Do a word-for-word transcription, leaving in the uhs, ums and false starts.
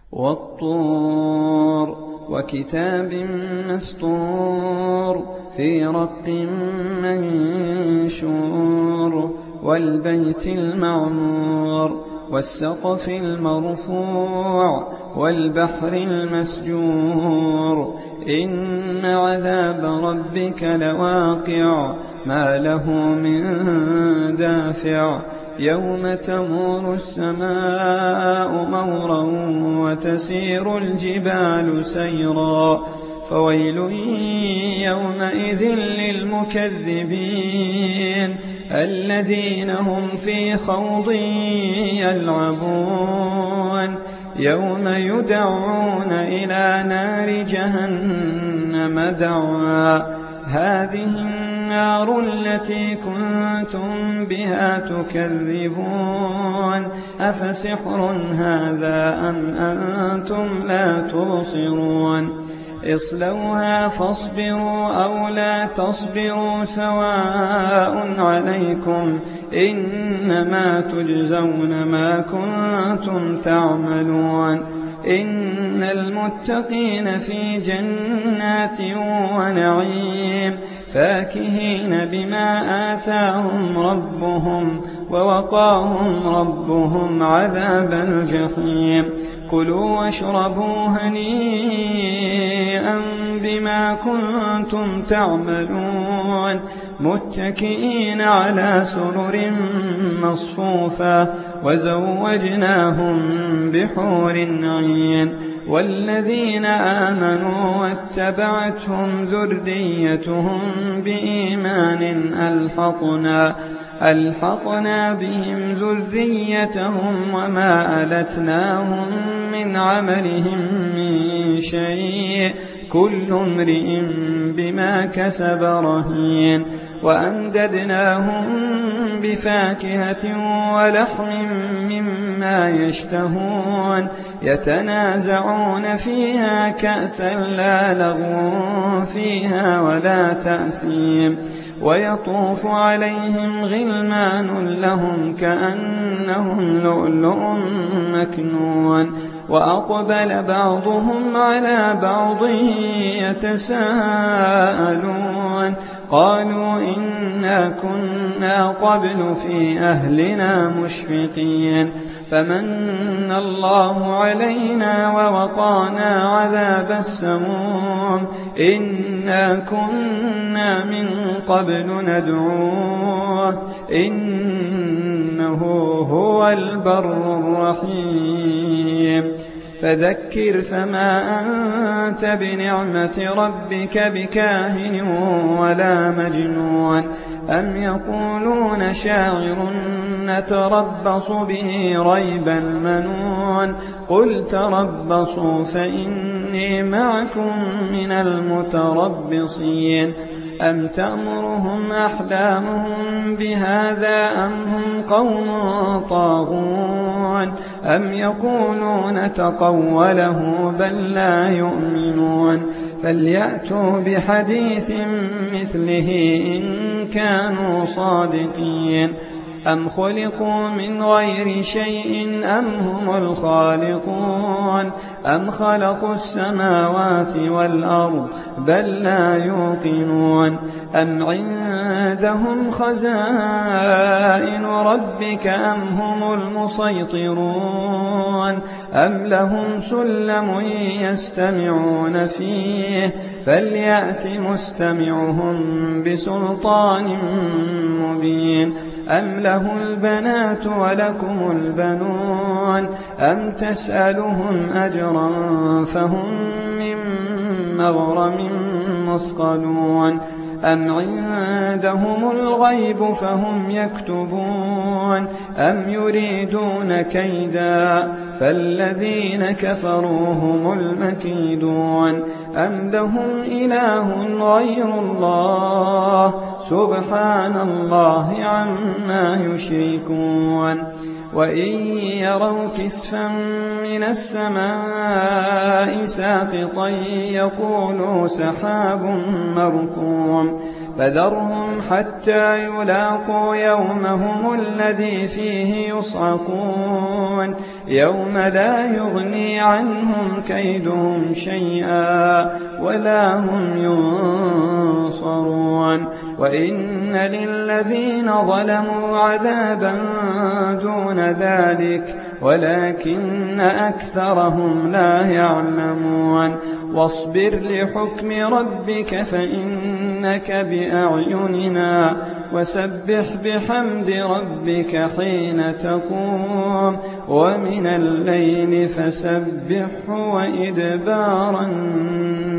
وَالطُّورِ وَكِتَابٍ مَّسْطُورٍ فِي رَقٍّ مَّنشُورٍ وَالْبَيْتِ الْمَعْمُورِ وَالسَّقْفِ الْمَرْفُوعِ وَالْبَحْرِ الْمَسْجُورِ إِنَّ عَذَابَ رَبِّكَ لَوَاقِعٌ مَا لَهُ مِن دَافِعٍ يَوْمَ تَمُورُ السَّمَاءُ مَوْرًا وَتَسِيرُ الْجِبَالُ سَيْرًا فَوَيْلٌ يَوْمَئِذٍ لِّلْمُكَذِّبِينَ الَّذِينَ هُمْ فِي خَوْضٍ يَلْعَبُونَ يَوْمَ يُدَعُّونَ إِلَىٰ نَارِ جَهَنَّمَ دَعًّا هَٰذِهِ النَّارُ الَّتِي كُنتُم بِهَا تُكَذِّبُونَ أَفَسِحْرٌ هَٰذَا أَمْ أَنتُمْ لَا تُبْصِرُونَ اصْلَوْهَا فاصْبِرُوا أَوْ لَا تَصْبِرُوا سَوَاءٌ عَلَيْكُمْ إِنَّمَا تُجْزَوْنَ مَا كُنتُمْ تَعْمَلُونَ إِنَّ الْمُتَّقِينَ في جَنَّاتٍ وَنَعِيمٍ فَاكِهِينَ بِمَا آتَاهُمْ رَبُّهُمْ وَوَقَاهُمْ رَبُّهُمْ عَذَابَ الْجَحِيمِ كُلُوا وَاشْرَبُوا هَنِيئًا بِمَا كُنتُمْ تَعْمَلُونَ مُتَّكِئِينَ عَلَىٰ سُرُرٍ مَّصْفُوفَةٍ وَزَوَّجْنَاهُم بِحُورٍ عِينٍ وَالَّذِينَ آمَنُوا وَاتَّبَعَتْهُمْ ذُرِّيَّتُهُم بِإِيمَانٍ أَلْحَقْنَا أَلْحَقْنَا بِهِمْ ذُرِّيَّتَهُمْ وَمَا أَلَتْنَاهُم مِّنْ عَمَلِهِم مِّن شَيْءٍ كُلُّ امْرِئٍ بِمَا كَسَبَ رَهِينٌ وَأَمْدَدْنَاهُم بِفَاكِهَةٍ وَلَحْمٍ مِّمَّا يَشْتَهُونَ يَتَنَازَعُونَ فِيهَا كَأْسًا لَّا لَغْوٌ فِيهَا وَلَا تَأْثِيمٌ وَيَطُوفُ عَلَيْهِمْ غِلْمَانٌ لَّهُمْ كَأَنَّهُمْ لُؤْلُؤٌ مَّكْنُونٌ وَأَقْبَلَ بَعْضُهُمْ عَلَىٰ بَعْضٍ يَتَسَاءَلُونَ قَالُوا إِنَّا كُنَّا قَبْلُ فِي أَهْلِنَا مُشْفِقِينَ فَمَنَّ اللَّهُ عَلَيْنَا وَوَقَانَا عَذَابَ السَّمُومِ إِنَّا كُنَّا مِن قَبْلُ نَدْعُوهُ إِنَّهُ هُوَ الْبَرُّ الرَّحِيمُ فَذَكِّرْ فَمَا أَنتَ بِنِعْمَةِ رَبِّكَ بِكَاهِنٍ وَلَا مَجْنُونٍ أَمْ يَقُولُونَ شَاعِرٌ نَّتَرَبَّصُ بِهِ رَيْبَ الْمَنُونِ قُلْ تَرَبَّصُوا فَإِنِّي مَعَكُم مِّنَ الْمُتَرَبِّصِينَ أَمْ تَأْمُرُهُمْ أَحْلَامُهُم بِهَٰذَا أَمْ هُمْ قَوْمٌ طَاغُونَ أَمْ يَقُولُونَ تَقَوَّلَهُ بَل لَّا يُؤْمِنُونَ فَلْيَأْتُوا بِحَدِيثٍ مِّثْلِهِ إِن كَانُوا صَادِقِينَ أَمْ خُلِقُوا مِنْ غَيْرِ شَيْءٍ أَمْ هُمُ الْخَالِقُونَ أَمْ خَلَقُوا السَّمَاوَاتِ وَالْأَرْضَ بَل لَّا يُوقِنُونَ أَمْ عِندَهُمْ خَزَائِنُ رَبِّكَ أَمْ هُمُ الْمُصَيْطِرُونَ أَمْ لَهُمْ سُلَّمٌ يَسْتَمِعُونَ فِيهِ فَلْيَأْتِ مُسْتَمِعُهُم بِسُلْطَانٍ مُّبِينٍ أَمْ لَهُ الْبَنَاتُ وَلَكُمُ الْبَنُونَ أَمْ تَسْأَلُهُمْ أَجْرًا فَهُم مِّن مَّغْرَمٍ مُّثْقَلُونَ أَمْ عِندَهُمُ الْغَيْبُ فَهُمْ يَكْتُبُونَ أَمْ يُرِيدُونَ كَيْدًا فَالَّذِينَ كَفَرُوا هُمُ الْمَكِيدُونَ أَمْ لَهُمْ إِلَٰهٌ غَيْرُ اللَّهِ سُبْحَانَ اللَّهِ عَمَّا يُشْرِكُونَ وَإِن يَرَوْا كِسْفًا مِّنَ السَّمَاءِ سَاقِطًا يَقُولُوا سَحَابٌ مَّرْكُومٌ فذرهم حتى يلاقوا يومهم الذي فيه يصعقون يوم لا يغني عنهم كيدهم شيئا ولا هم ينصرون وإن للذين ظلموا عذابا دون ذلك ولكن أكثرهم لا يعلمون واصبر لحكم ربك فإنك بأعيننا وسبح بحمد ربك حين تقوم ومن الليل فسبحه وإدبار النجوم.